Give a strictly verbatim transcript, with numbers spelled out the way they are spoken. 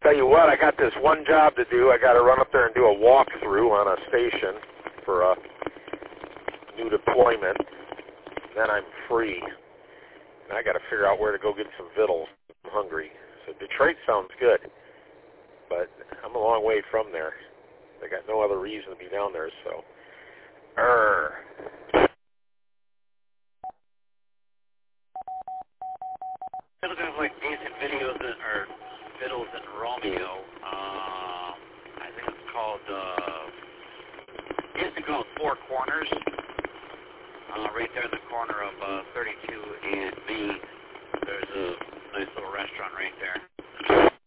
Tell you what, I got this one job to do. I got to run up there and do a walkthrough on a station for a new deployment. Then I'm free. And I got to figure out where to go get some vittles. I'm hungry. So Detroit sounds good, but I'm a long way from there. I got no other reason to be down there, so. Err. It looks like decent videos in, or vittles in Romeo. Um, I think it's called, uh, it's called Four Corners. Uh, right there in the corner of uh, thirty-two and B. There's a nice little restaurant right there.